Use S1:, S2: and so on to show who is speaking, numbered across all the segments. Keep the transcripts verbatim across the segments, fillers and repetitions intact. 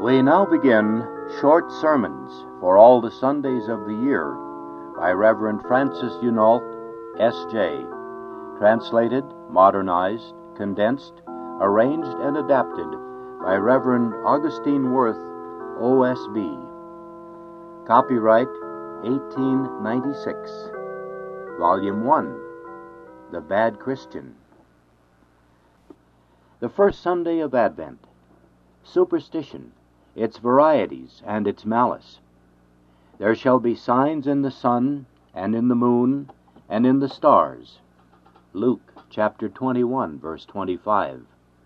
S1: We now begin Short Sermons for All the Sundays of the Year by Reverend Francis Hunault, S J Translated, modernized, condensed, arranged, and adapted by Reverend Augustine Worth, O S B. Copyright eighteen ninety-six. Volume one. The Bad Christian. The first Sunday of Advent. Superstition, its varieties, and its malice. There shall be signs in the sun, and in the moon, and in the stars. Luke chapter twenty-one, verse twenty-five.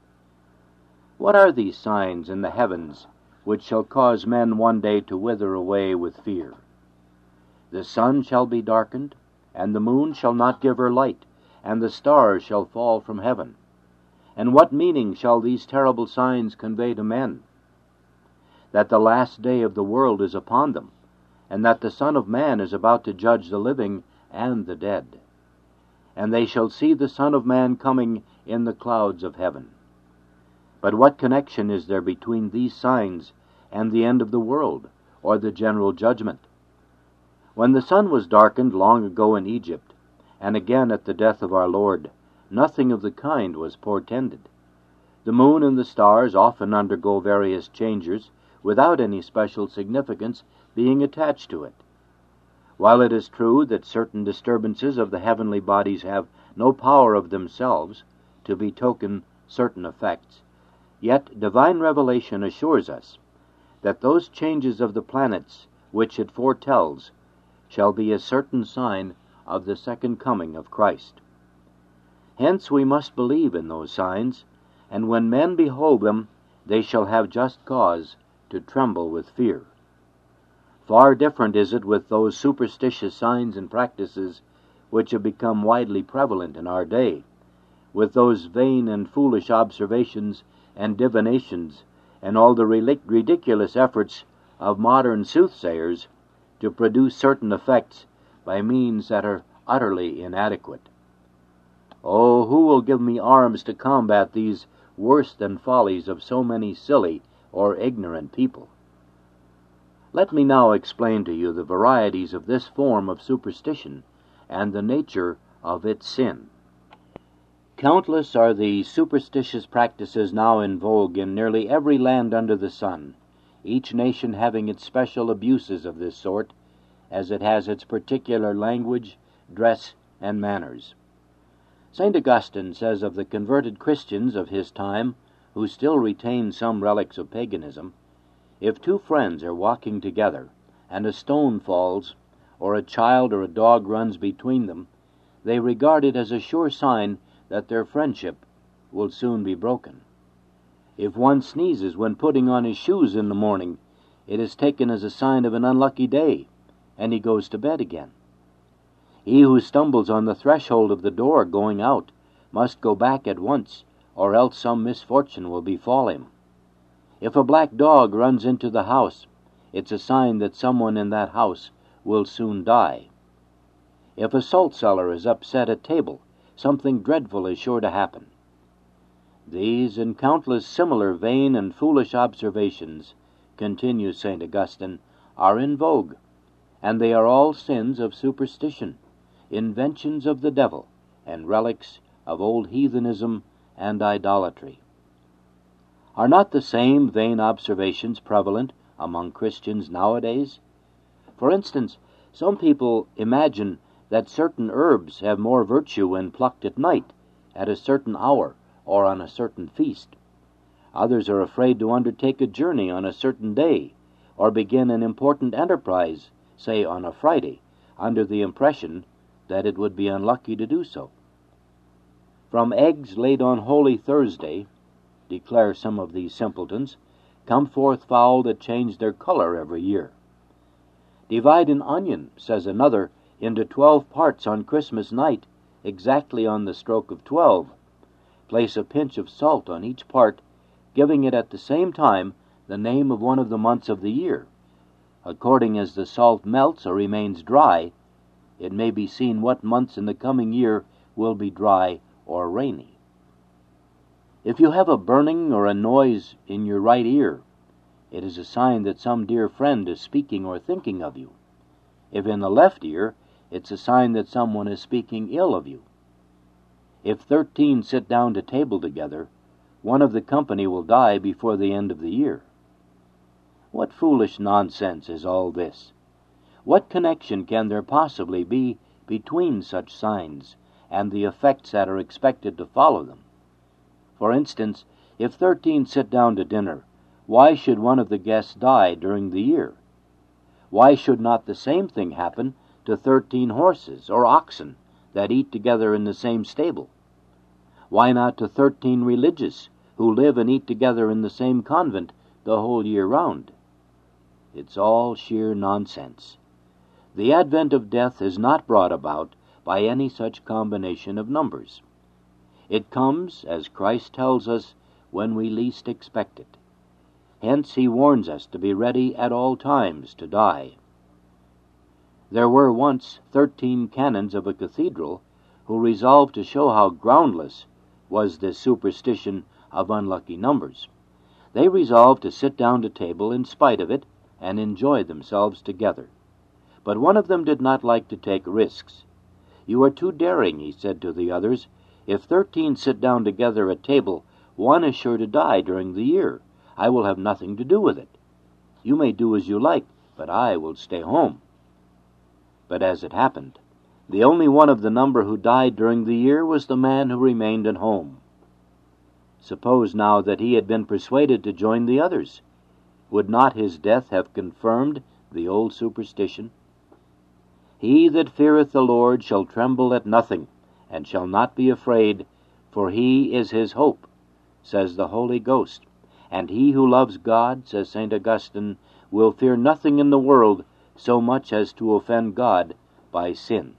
S1: What are these signs in the heavens which shall cause men one day to wither away with fear? The sun shall be darkened, and the moon shall not give her light, and the stars shall fall from heaven. And what meaning shall these terrible signs convey to men? That the last day of the world is upon them, and that the Son of Man is about to judge the living and the dead. And they shall see the Son of Man coming in the clouds of heaven. But what connection is there between these signs and the end of the world, or the general judgment? When the sun was darkened long ago in Egypt, and again at the death of our Lord, nothing of the kind was portended. The moon and the stars often undergo various changes without any special significance being attached to it. While it is true that certain disturbances of the heavenly bodies have no power of themselves to betoken certain effects, yet divine revelation assures us that those changes of the planets which it foretells shall be a certain sign of the second coming of Christ. Hence we must believe in those signs, and when men behold them, they shall have just cause to tremble with fear. Far different is it with those superstitious signs and practices which have become widely prevalent in our day, with those vain and foolish observations and divinations, and all the ridiculous efforts of modern soothsayers to produce certain effects by means that are utterly inadequate. Oh, who will give me arms to combat these worse than follies of so many silly or ignorant people? Let me now explain to you the varieties of this form of superstition and the nature of its sin. Countless are the superstitious practices now in vogue in nearly every land under the sun, each nation having its special abuses of this sort, as it has its particular language, dress, and manners. Saint Augustine says of the converted Christians of his time, who still retain some relics of paganism, if two friends are walking together, and a stone falls, or a child or a dog runs between them, they regard it as a sure sign that their friendship will soon be broken. If one sneezes when putting on his shoes in the morning, it is taken as a sign of an unlucky day, and he goes to bed again. He who stumbles on the threshold of the door going out must go back at once, or else some misfortune will befall him. If a black dog runs into the house, it's a sign that someone in that house will soon die. If a salt cellar is upset at table, something dreadful is sure to happen. These and countless similar vain and foolish observations, continues Saint Augustine, are in vogue, and they are all sins of superstition, inventions of the devil, and relics of old heathenism and idolatry. Are not the same vain observations prevalent among Christians nowadays? For instance, some people imagine that certain herbs have more virtue when plucked at night, at a certain hour, or on a certain feast. Others are afraid to undertake a journey on a certain day, or begin an important enterprise, say on a Friday, under the impression that it would be unlucky to do so. From eggs laid on Holy Thursday, declare some of these simpletons, come forth fowl that change their color every year. Divide an onion, says another, into twelve parts on Christmas night, exactly on the stroke of twelve. Place a pinch of salt on each part, giving it at the same time the name of one of the months of the year. According as the salt melts or remains dry, it may be seen what months in the coming year will be dry or rainy. If you have a burning or a noise in your right ear, it is a sign that some dear friend is speaking or thinking of you. If in the left ear, it's a sign that someone is speaking ill of you. If thirteen sit down to table together, one of the company will die before the end of the year. What foolish nonsense is all this? What connection can there possibly be between such signs and the effects that are expected to follow them? For instance, if thirteen sit down to dinner, why should one of the guests die during the year? Why should not the same thing happen to thirteen horses or oxen that eat together in the same stable? Why not to thirteen religious who live and eat together in the same convent the whole year round? It's all sheer nonsense. The advent of death is not brought about by any such combination of numbers. It comes, as Christ tells us, when we least expect it. Hence he warns us to be ready at all times to die. There were once thirteen canons of a cathedral who resolved to show how groundless was this superstition of unlucky numbers. They resolved to sit down to table in spite of it and enjoy themselves together. But one of them did not like to take risks. "You are too daring," he said to the others. "If thirteen sit down together at table, one is sure to die during the year. I will have nothing to do with it. You may do as you like, but I will stay home." But as it happened, the only one of the number who died during the year was the man who remained at home. Suppose now that he had been persuaded to join the others. Would not his death have confirmed the old superstition? "He that feareth the Lord shall tremble at nothing, and shall not be afraid, for he is his hope," says the Holy Ghost. And he who loves God, says Saint Augustine, will fear nothing in the world so much as to offend God by sin.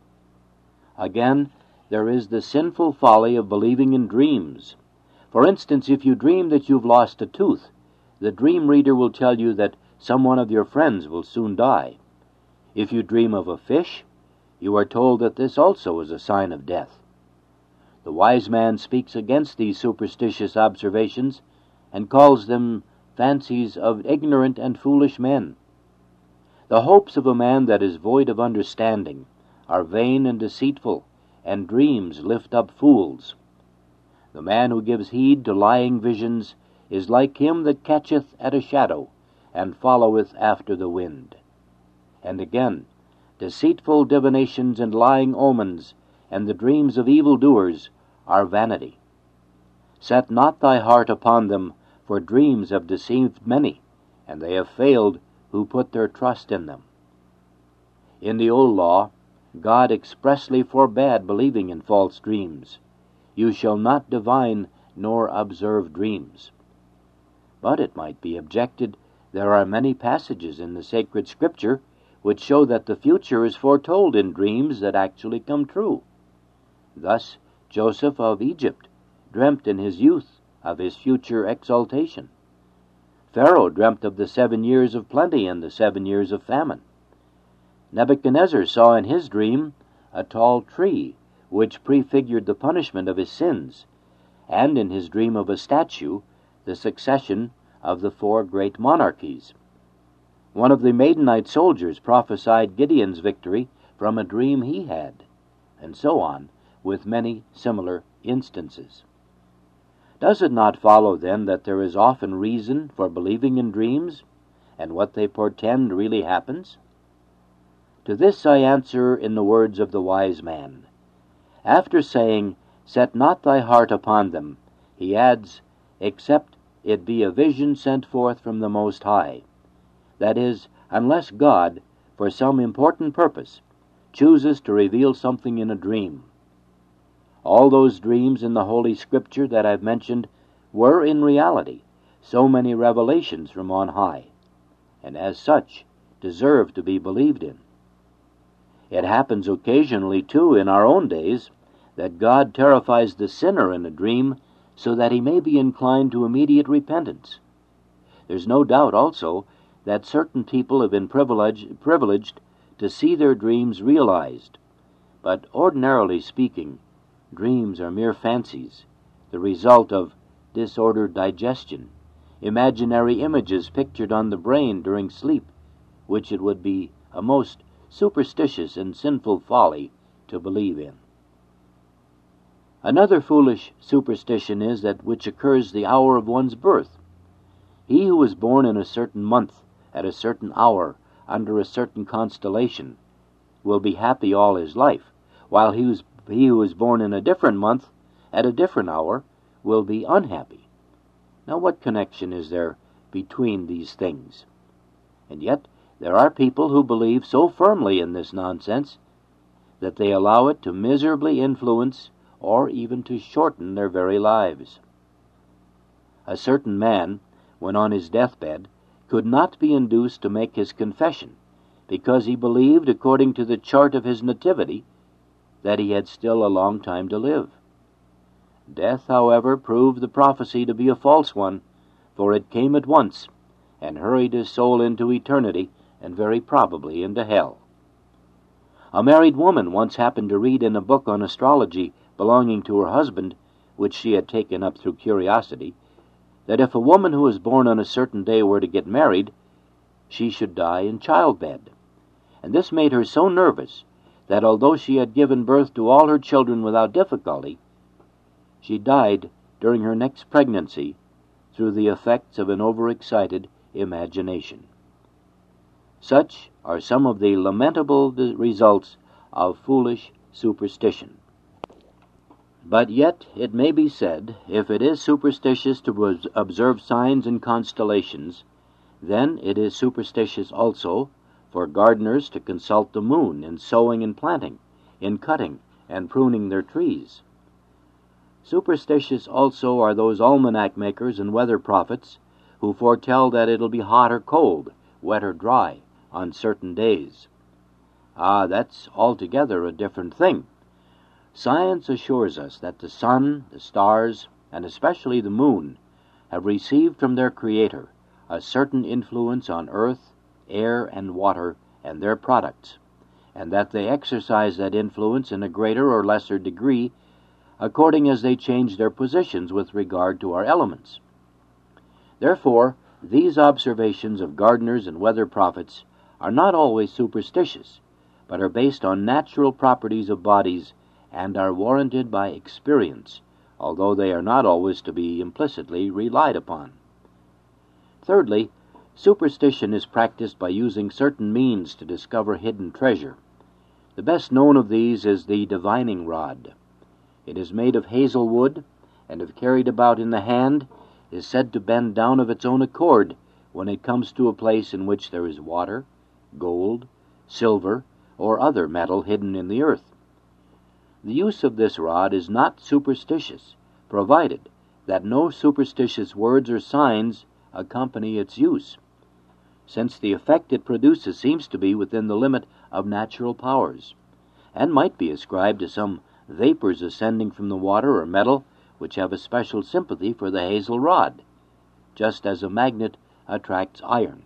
S1: Again, there is the sinful folly of believing in dreams. For instance, if you dream that you've lost a tooth, the dream reader will tell you that some one of your friends will soon die. If you dream of a fish, you are told that this also is a sign of death. The wise man speaks against these superstitious observations and calls them fancies of ignorant and foolish men. The hopes of a man that is void of understanding are vain and deceitful, and dreams lift up fools. The man who gives heed to lying visions is like him that catcheth at a shadow, and followeth after the wind. And again, deceitful divinations and lying omens, and the dreams of evildoers are vanity. Set not thy heart upon them, for dreams have deceived many, and they have failed who put their trust in them. In the old law, God expressly forbade believing in false dreams. You shall not divine nor observe dreams. But it might be objected, there are many passages in the sacred Scripture which show that the future is foretold in dreams that actually come true. Thus, Joseph of Egypt dreamt in his youth of his future exaltation. Pharaoh dreamt of the seven years of plenty and the seven years of famine. Nebuchadnezzar saw in his dream a tall tree which prefigured the punishment of his sins, and in his dream of a statue, the succession of the four great monarchies. One of the Midianite soldiers prophesied Gideon's victory from a dream he had, and so on, with many similar instances. Does it not follow, then, that there is often reason for believing in dreams, and what they portend really happens? To this I answer in the words of the wise man. After saying, "Set not thy heart upon them," he adds, "except it be a vision sent forth from the Most High." That is, unless God, for some important purpose, chooses to reveal something in a dream. All those dreams in the Holy Scripture that I've mentioned were in reality so many revelations from on high, and as such deserve to be believed in. It happens occasionally, too, in our own days, that God terrifies the sinner in a dream so that he may be inclined to immediate repentance. There's no doubt also that certain people have been privileged, privileged to see their dreams realized, but ordinarily speaking, dreams are mere fancies, the result of disordered digestion, imaginary images pictured on the brain during sleep, which it would be a most superstitious and sinful folly to believe in. Another foolish superstition is that which occurs the hour of one's birth. He who is born in a certain month, at a certain hour, under a certain constellation, will be happy all his life, while he, who's, he who is born in a different month, at a different hour, will be unhappy. Now, what connection is there between these things? And yet, there are people who believe so firmly in this nonsense that they allow it to miserably influence or even to shorten their very lives. A certain man, when on his deathbed, could not be induced to make his confession, because he believed, according to the chart of his nativity, that he had still a long time to live. Death, however, proved the prophecy to be a false one, for it came at once, and hurried his soul into eternity, and very probably into hell. A married woman once happened to read in a book on astrology belonging to her husband, which she had taken up through curiosity, that if a woman who was born on a certain day were to get married, she should die in childbed. And this made her so nervous that although she had given birth to all her children without difficulty, she died during her next pregnancy through the effects of an overexcited imagination. Such are some of the lamentable results of foolish superstition. But yet it may be said, if it is superstitious to observe signs and constellations, then it is superstitious also for gardeners to consult the moon in sowing and planting, in cutting and pruning their trees. Superstitious also are those almanac makers and weather prophets who foretell that it'll be hot or cold, wet or dry, on certain days. Ah, that's altogether a different thing. Science assures us that the sun, the stars, and especially the moon, have received from their Creator a certain influence on earth, air, and water, and their products, and that they exercise that influence in a greater or lesser degree according as they change their positions with regard to our elements. Therefore, these observations of gardeners and weather prophets are not always superstitious, but are based on natural properties of bodies and are warranted by experience, although they are not always to be implicitly relied upon. Thirdly, superstition is practiced by using certain means to discover hidden treasure. The best known of these is the divining rod. It is made of hazel wood, and if carried about in the hand, is said to bend down of its own accord when it comes to a place in which there is water, gold, silver, or other metal hidden in the earth. The use of this rod is not superstitious, provided that no superstitious words or signs accompany its use, since the effect it produces seems to be within the limit of natural powers, and might be ascribed to some vapors ascending from the water or metal which have a special sympathy for the hazel rod, just as a magnet attracts iron.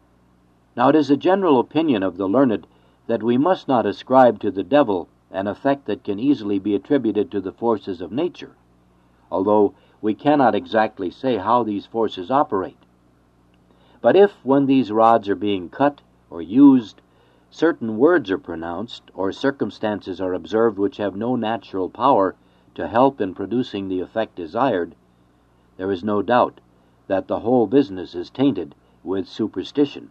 S1: Now it is a general opinion of the learned that we must not ascribe to the devil an effect that can easily be attributed to the forces of nature, although we cannot exactly say how these forces operate. But if, when these rods are being cut or used, certain words are pronounced, or circumstances are observed which have no natural power to help in producing the effect desired, there is no doubt that the whole business is tainted with superstition.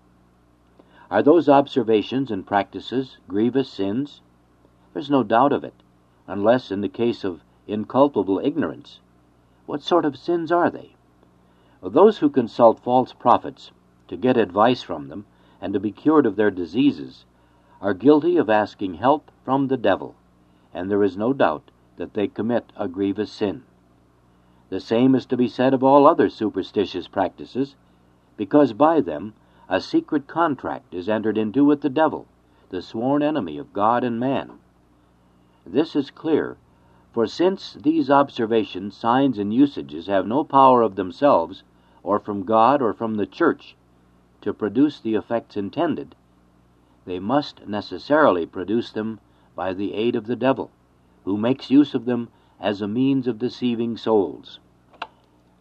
S1: Are those observations and practices grievous sins? There's no doubt of it, unless in the case of inculpable ignorance. What sort of sins are they? Well, those who consult false prophets to get advice from them and to be cured of their diseases are guilty of asking help from the devil, and there is no doubt that they commit a grievous sin. The same is to be said of all other superstitious practices, because by them a secret contract is entered into with the devil, the sworn enemy of God and man. This is clear, for since these observations, signs, and usages have no power of themselves, or from God or from the Church, to produce the effects intended, they must necessarily produce them by the aid of the devil, who makes use of them as a means of deceiving souls.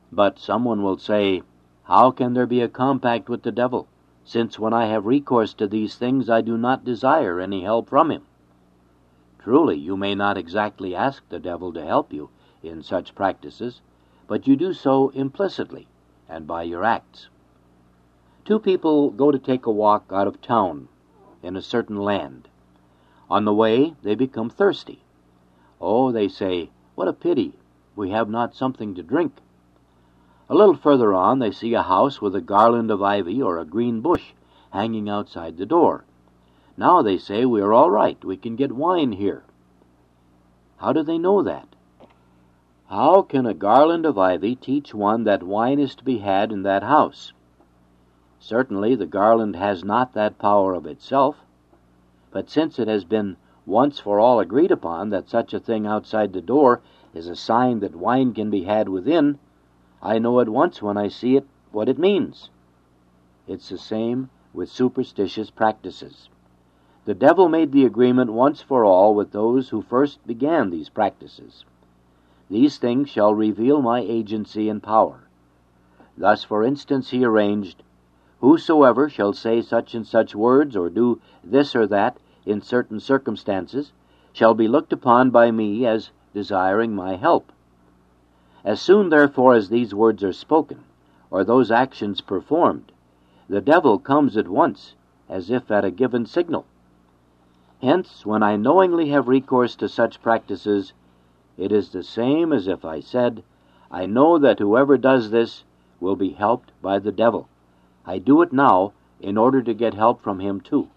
S1: But someone will say, "How can there be a compact with the devil, since when I have recourse to these things I do not desire any help from him?" Truly, you may not exactly ask the devil to help you in such practices, but you do so implicitly and by your acts. Two people go to take a walk out of town in a certain land. On the way, they become thirsty. Oh, they say, "What a pity, we have not something to drink." A little further on, they see a house with a garland of ivy or a green bush hanging outside the door. Now they say, "We are all right, we can get wine here." How do they know that? How can a garland of ivy teach one that wine is to be had in that house? Certainly the garland has not that power of itself, but since it has been once for all agreed upon that such a thing outside the door is a sign that wine can be had within, I know at once when I see it what it means. It's the same with superstitious practices. The devil made the agreement once for all with those who first began these practices. These things shall reveal my agency and power. Thus, for instance, he arranged, "Whosoever shall say such and such words or do this or that in certain circumstances shall be looked upon by me as desiring my help." As soon, therefore, as these words are spoken, or those actions performed, the devil comes at once, as if at a given signal. Hence, when I knowingly have recourse to such practices, it is the same as if I said, "I know that whoever does this will be helped by the devil. I do it now in order to get help from him too."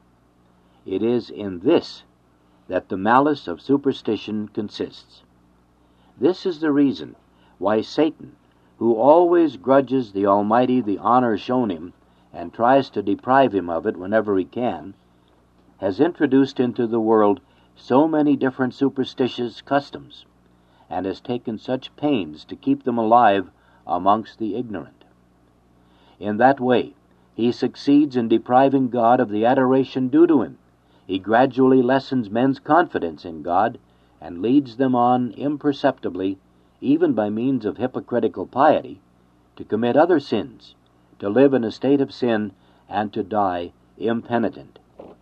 S1: It is in this that the malice of superstition consists. This is the reason why Satan, who always grudges the Almighty the honor shown him and tries to deprive him of it whenever he can, has introduced into the world so many different superstitious customs, and has taken such pains to keep them alive amongst the ignorant. In that way, he succeeds in depriving God of the adoration due to him. He gradually lessens men's confidence in God and leads them on imperceptibly, even by means of hypocritical piety, to commit other sins, to live in a state of sin, and to die impenitent.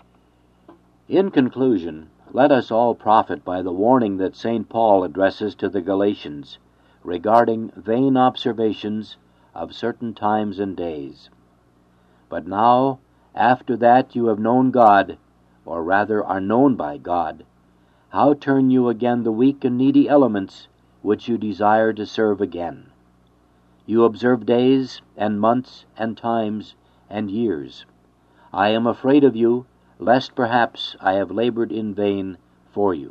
S1: In conclusion, let us all profit by the warning that Saint Paul addresses to the Galatians regarding vain observations of certain times and days. "But now, after that you have known God, or rather are known by God, how turn you again the weak and needy elements which you desire to serve again? You observe days and months and times and years. I am afraid of you, lest perhaps I have labored in vain for you."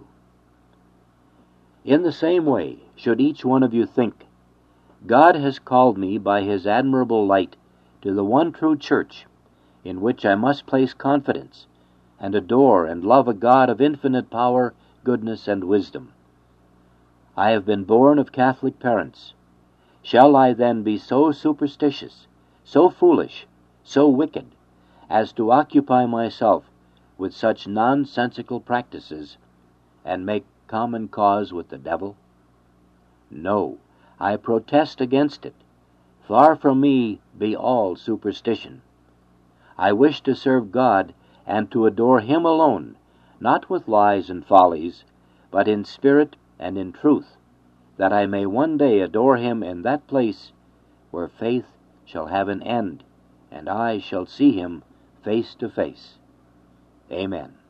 S1: In the same way should each one of you think, "God has called me by his admirable light to the one true church, in which I must place confidence, and adore and love a God of infinite power, goodness, and wisdom. I have been born of Catholic parents. Shall I then be so superstitious, so foolish, so wicked, as to occupy myself with such nonsensical practices, and make common cause with the devil? No, I protest against it. Far from me be all superstition. I wish to serve God and to adore him alone, not with lies and follies, but in spirit and in truth, that I may one day adore him in that place where faith shall have an end, and I shall see him face to face. Amen.